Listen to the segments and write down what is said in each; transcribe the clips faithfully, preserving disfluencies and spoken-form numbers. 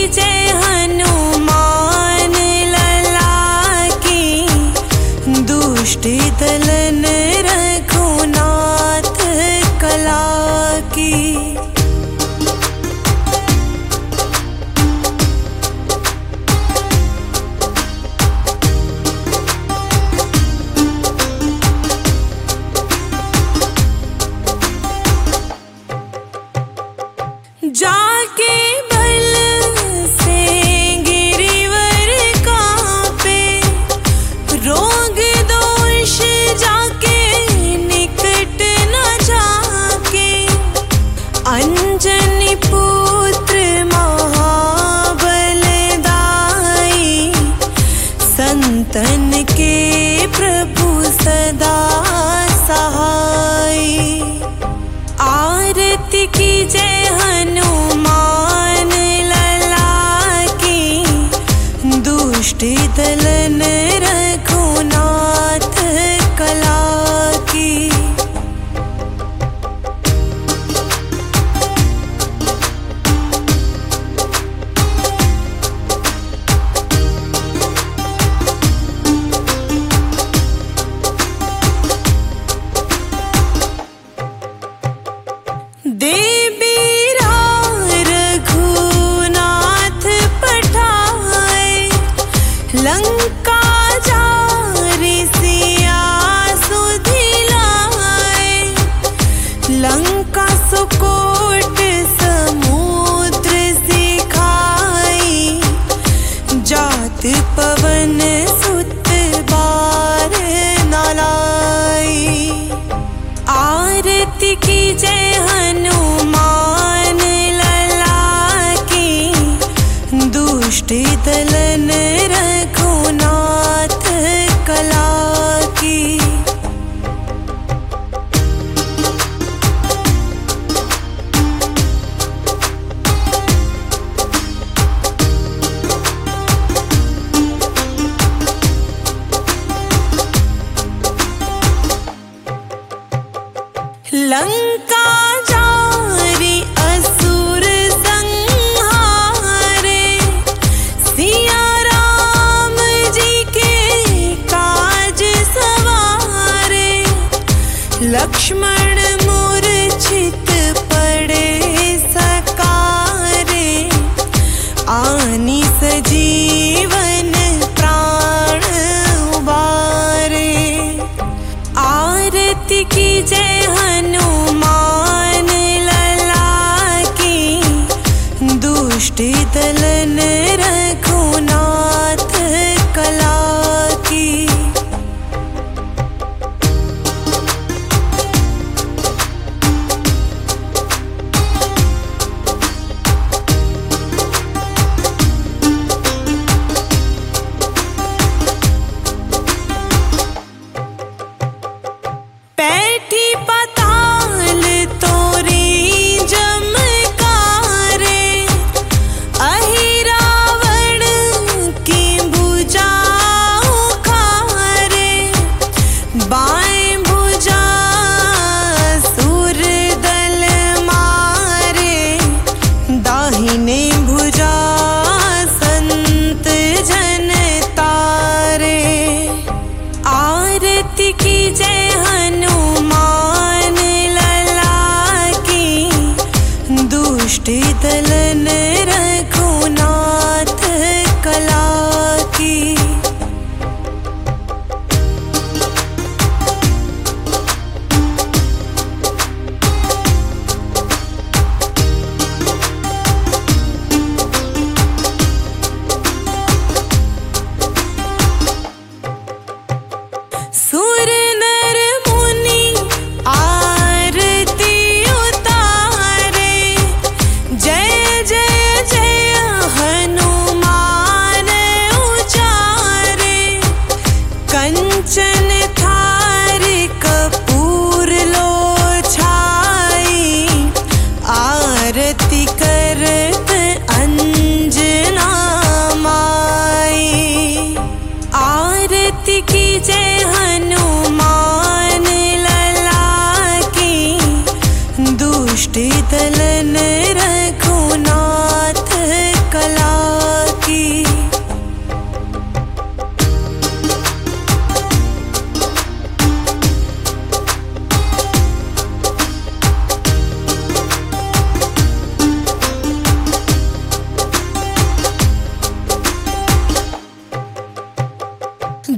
जय हनुमान लला की, दुष्ट दलन रघुनाथ कला की। जाके बल से गिरिवर कांपे, रोग दोष जाके निकट न जाके। अंजनी पुत्र महाबल दाई, संतन के प्रभु सदा सहाय। आरती की जय हनुमान लला की, दुष्ट दलन रघुनाथ कला की। देवी रघुनाथ पठाए, लंका जारी सिया सुधिलाए। लंका सुकोट समुद्र सिखाई, जात पवन सुत बार न लाई। आरती की जय हनुमान लला की, दुष्ट दलन रघुनाथ कला की। लंका जारी असुर संहारे, सिया राम जी के काज सवारे। लक्ष्मण मूर्छित पड़े सकारे, आनि सजीवन प्राण उबारे। आरती की जय हनुमान लला की, दुष्ट दलन रघुनाथ कला की। बैठी पाताल तोरी जमकारे, अहि रावण की भुजा उखारे। बाएं भुजा सुर दल मारे, दाहिने भुजा संत जन तारे। आरती की जय हनुमान लला की, दुष्ट दलन रघुनाथ कला की। सुर नर मुनि आरती उतारे, जय जय जय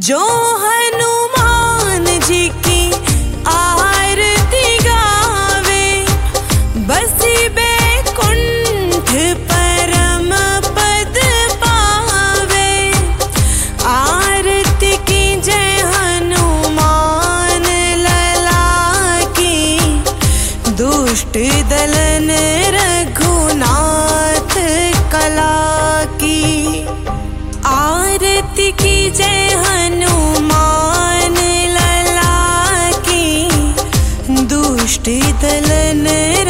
जो हनुमान जी की आरती गावे, बसी बैकुंठ परम पद पावे। आरती की जय हनुमान लला की, दुष्ट दलन रघुनाथ कला की। आरती की जय हनुमान लला की, दुष्ट दलन